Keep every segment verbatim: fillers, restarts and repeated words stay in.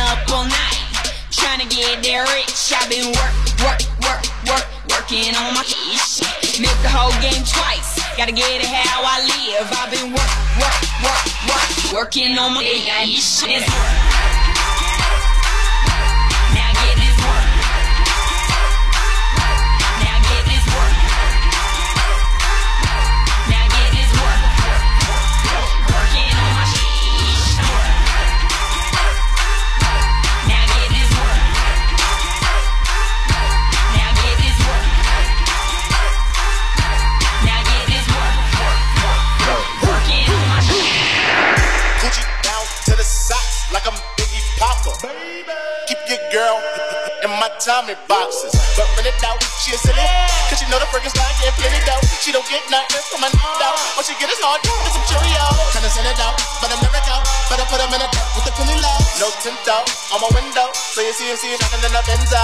up all night, trying to get there rich. I've been work, work, work, work, working on my ish. Milk the whole game twice, gotta get it how I live. I've been work, work, work, work, working on my ish. It's work. Now get this work. Now get this work. Now get this work. Working on my ish. Now get this work. Now get this work. Now get this work. Working on my ish. Gucci down to the socks like I'm Biggie Papa. Baby. Keep your girl in my Tommy boxes. But when it out, she a silly. Cause she know the freaking style getting plenty dough. She don't get nothing from my out. What she get is hard and some Cheerios. Tryna send it out, but I'm never out. Better put them in a with the penny low. No tint out on my window. So you see him see it shining in the Benzo.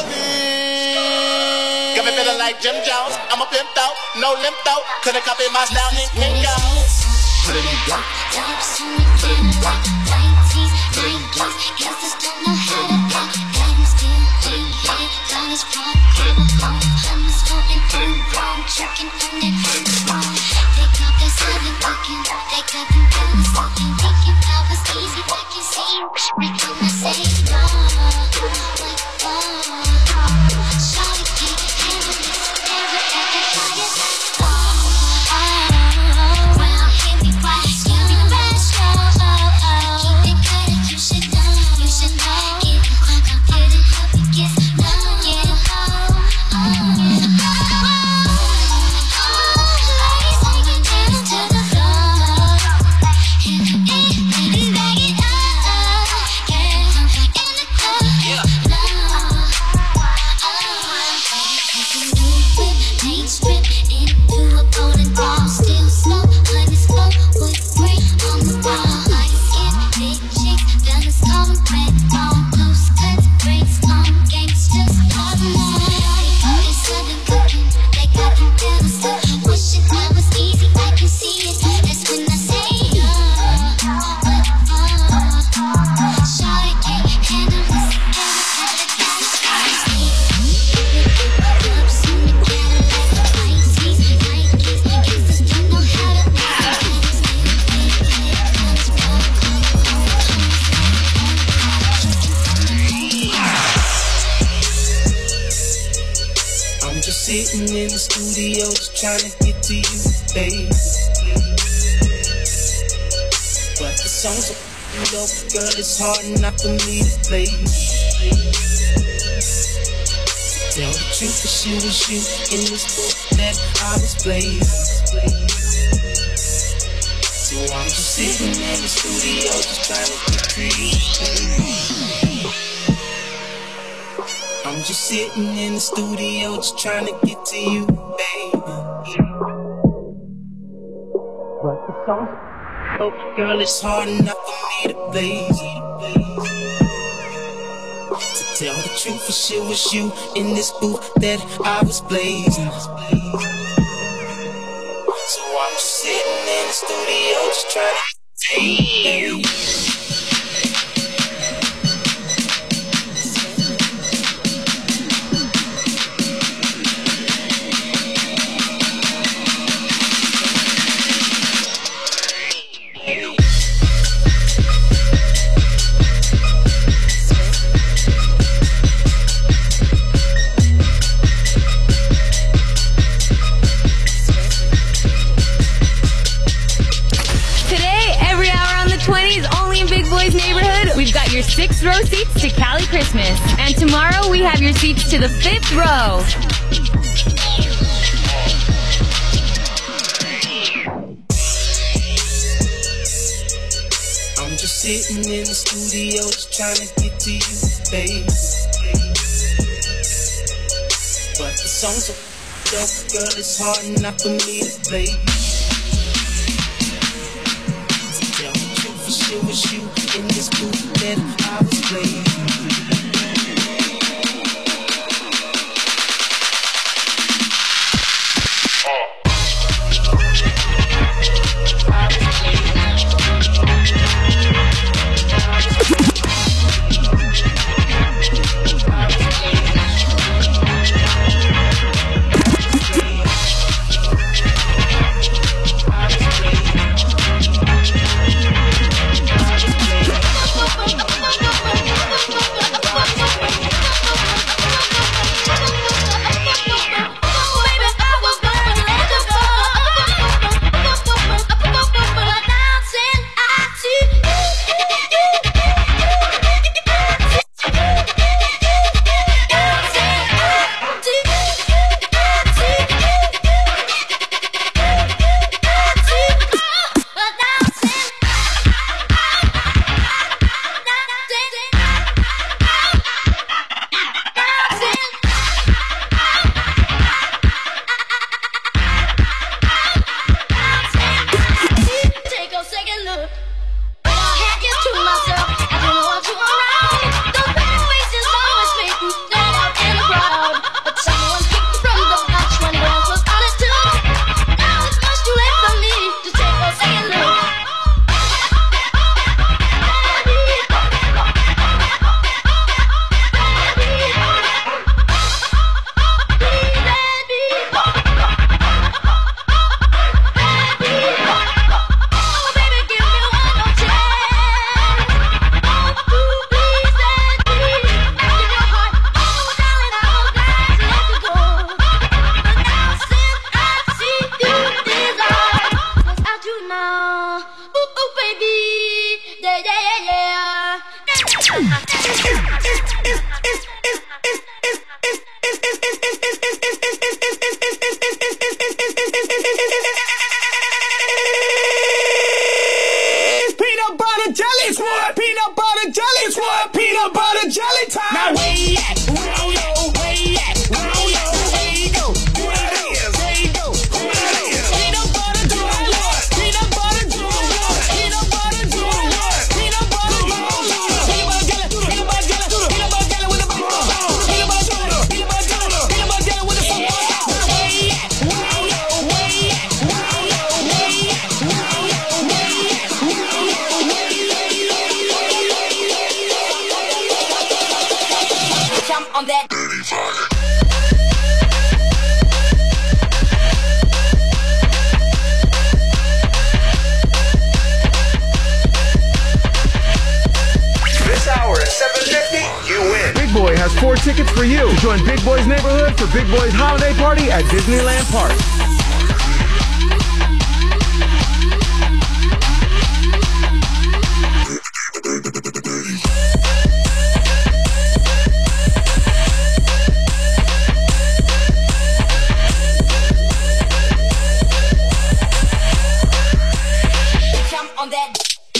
Holy. Got me feeling like Jim Jones. I'm a pimped out, no limp out. Couldn't copy my style, Nick Pink out. Put it in work. Put it in work. Put it in work. Cause don't know how to rock. Got him still in here. Got his rock. I'm smoking on wrong. Checking on that wrong. They got that southern looking. They got them fellas looking. Thinking I was easy. I can see you. When I say no. Like, oh. Shawty can't handle this. Never ever got it. Oh, oh, oh. Well, hit me right. You be fresh. Oh, oh, oh. Keep it good. You should know. You should know. Get crunk. I'm here to help you get low. Get a hoe. Oh, get a hoe. Oh, ladies, take it down to the floor. And it, baby, bag it up. Get in the club. Low. Oh, take a new whip, main strip into a golden ball. Still slow, honey slow, wood green on the wall. Light skin, big chicks, fellas calling red bone. Loose cuts, braids on, gangsters, love more. They got this southern cooking, they got them fellas too. Wishing I was easy, I can see it. That's when I say no. But oh, shawty can't handle this. Never got it, got it, got it. Clubs in the Cadillac, Pisces, Nikes, gangsters don't know how to act. I'm just sitting in the studio, just trying to get to you, babe. But the song's so dope, girl, it's hard enough for me to play. Tell the truth, cause you was you in this book that I was playing. So I'm just sitting in the studio, just trying to get to you, babe. I'm just sitting in the studio, just trying to get to you, baby. But the song's so dope, girl, it's hard enough for me to play. To tell the truth, for sure was you in this booth that I was blazing. So I'm just sitting in the studio, just trying to take you. We've got your sixth row seats to Cali Christmas. And tomorrow we have your seats to the fifth row. I'm just sitting in the studio, just trying to get to you, babe. But the song's so dope, girl, it's hard enough for me to play. To tell the truth, for sure was you in this booth that I was playing. ooh, ooh, baby. Yeah, yeah, yeah, Peanut butter jelly squad, peanut butter jelly squad, peanut butter jelly time. Now where you at? Where you at? Where you at? Where you at? Where you go? Where it is? Where you go? Where it is? Peanut butter jelly what? Peanut butter jelly what? Peanut butter jelly what? Peanut butter jelly what? Peanut butter jelly, peanut butter jelly, peanut butter jelly with the peanut butter jelly, peanut butter jelly, peanut butter jelly with the sauce. Where you at? Where you at? Where you at? Where you at? Where you at? Where you at? Where you at? Jump on that. This hour at seven fifty, you win. Big Boy has four tickets for you to join Big Boy's neighborhood for Big Boy's holiday party at Disneyland Park. Jump on that.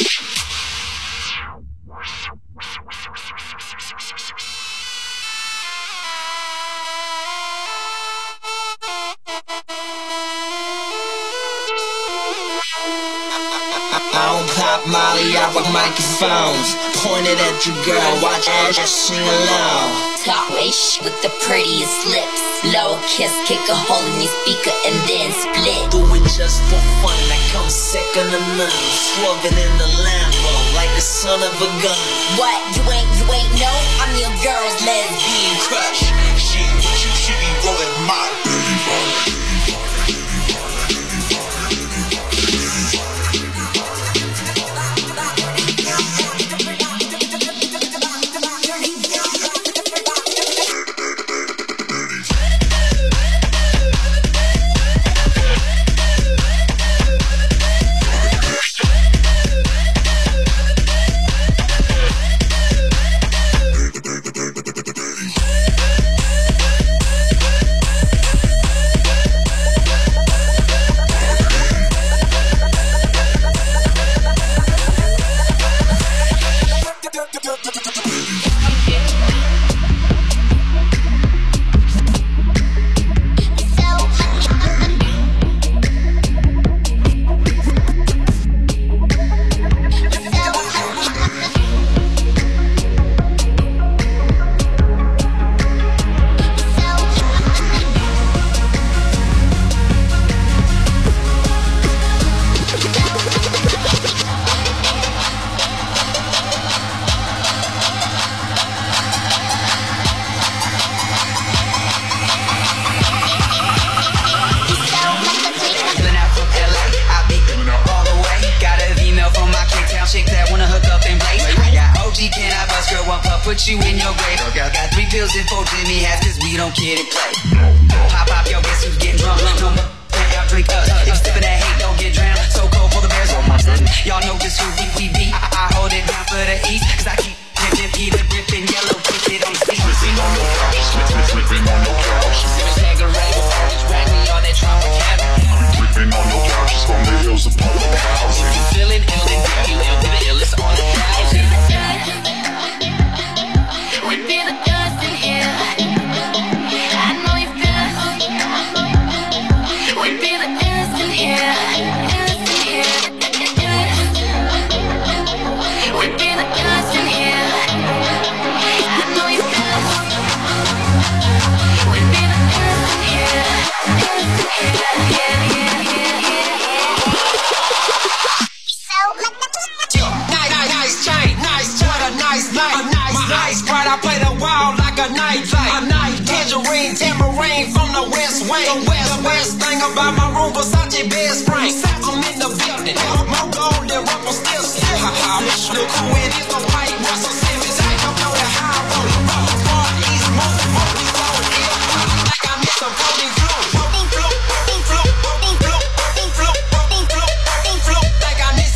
I don't pop Molly, I rock microphones. Pointed at your girl, watch her just sing along. Top ish with the prettiest lips. Low kiss, kick a hole in your speaker and then split. Do it just for fun, I come second to none. Swerving in the Lambo like the son of a gun. What? You ain't, you ain't know? I'm your girl's lesbian crush. She, she, she be rolling my baby. Put you in your grave. Got, got three pills and four Jimmy hats, cause we don't kid and play. Pop, pop, yo, guess who's getting drunk? No more, y'all drink up. If you sippin' that hate, don't get drowned. So cold, pull the bears on my son. Y'all know just who we, we be. I, I hold it down for the east, cause I keep drippin', Peter drippin', yellow, kick it on the seat. Slipping on your couch, slipping on your couch. Sippin' Tanqueray, drag me on that Trump cabin. Dripping on your couch, from the hills of Polo Housing. You feelin' ill and you ill, the illest on the thousand. We feel the dust in here. I know you feel us. We feel the dust in here. Dust in here. We feel the dust in here. I know you feel us. We feel the dust in here. Dust in here. Yeah, yeah, yeah, yeah. So Nice, nice chain, nice chain, what a nice night, nice, nice. Bright, I play the wild like a night light, a night tangerine, tambourine from the west wing. The west, the best thing about my room, Versace bed spring. I'm in the building, more gold than rock, I'm still sick. Look who it is, the white Russell Simmons. I don't know the high road, rock, far east, most, most, we so ill. Like I miss some golden flu, golden flu, golden flu, golden flu, golden flu, golden flu, golden flu. Like I miss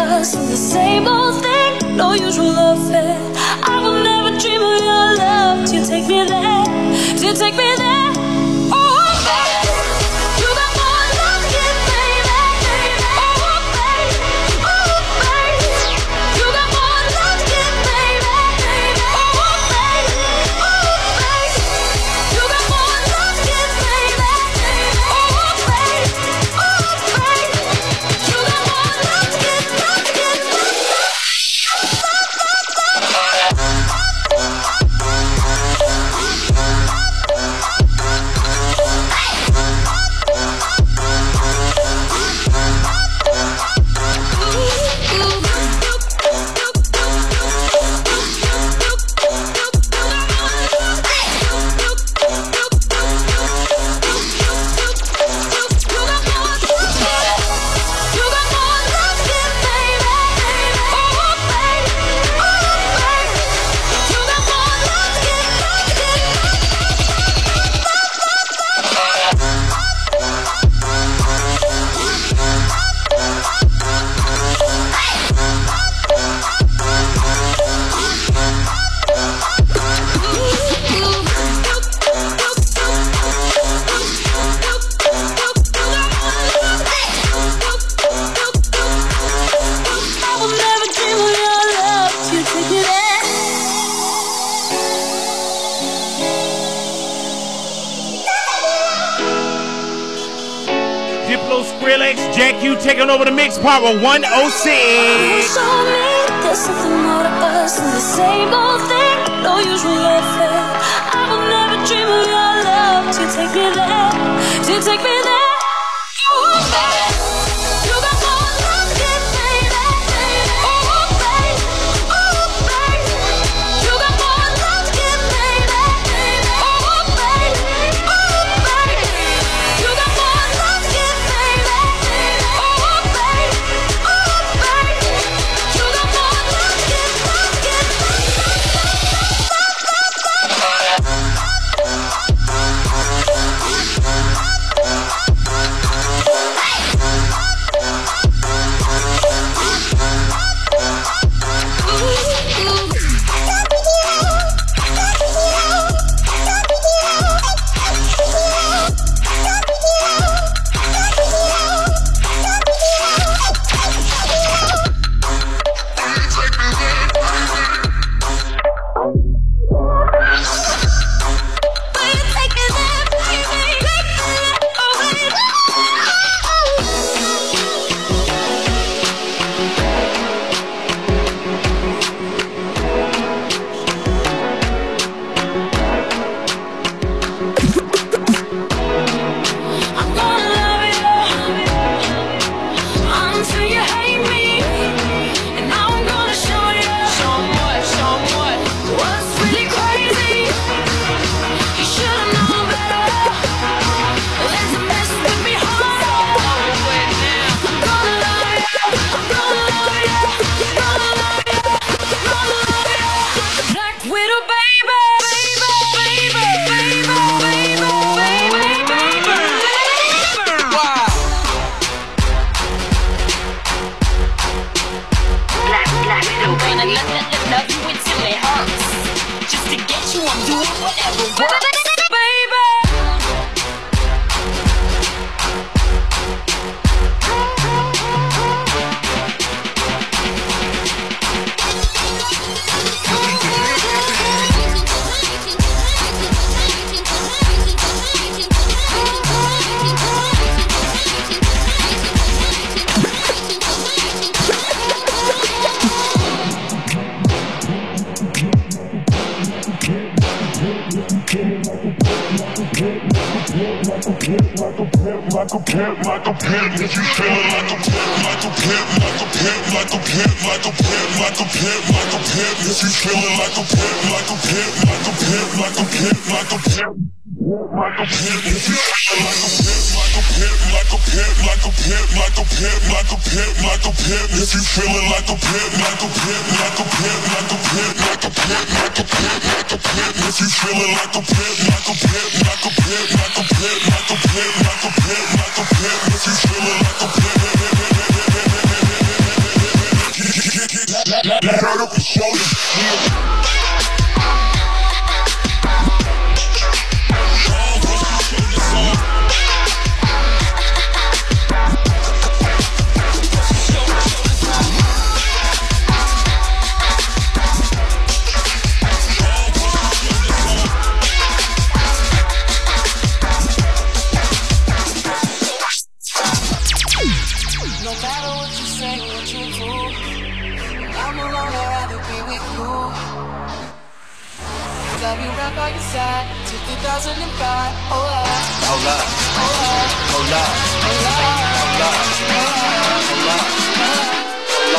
us in the same old thing, no usual affair. I will never dream of your love till you take me there, till you take me there. Oh, baby, you got more love to give, baby. Oh, baby, oh, baby, you got more love to give, baby. Oh, baby, oh, baby, you got more love to give, baby. Oh, baby, oh, baby, you got more love to give, love to give, love to give. Taking over the mix, power one oh six. Show me there's something more to us than the same old thing, no usual affair. I will never dream of your love till you take me there, till you take me there. Oh, baby, you got more love to give, baby. Oh, baby, oh, baby, you got more love to give, baby. Oh, baby, oh, baby, you got more love to give, baby. like a pimp, like a pimp. If you feeling like a pimp, like a pimp, like a pimp, like a pimp, like a pimp, like a pimp, like a pimp. If you feeling like a pimp, like a pimp, like a pimp, like a pimp, like a pimp. Like a pimp, if you feeling like a pimp, like a pimp, like a pimp, like a pimp, like a pimp, like a pimp, like a pimp. If you feeling like a pimp, like a pimp, like a pimp, like a pimp, like a pimp, like a pimp, like a pimp. If you feeling like a pimp, like a pimp, like a pimp, like a pimp, like a pimp, like a pimp, like a pimp. If you feeling like a pimp. Let, let, let her up and show them. I'll be right by your side till two thousand five. Oh, love. Oh, love. Oh, love. Oh, love. Oh, love. Oh, love. Oh, love. Oh,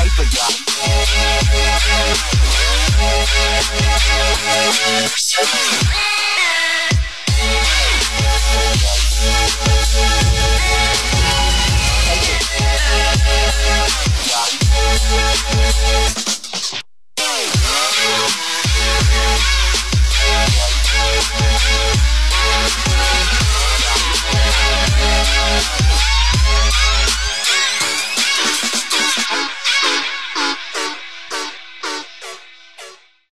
Paper, y'all.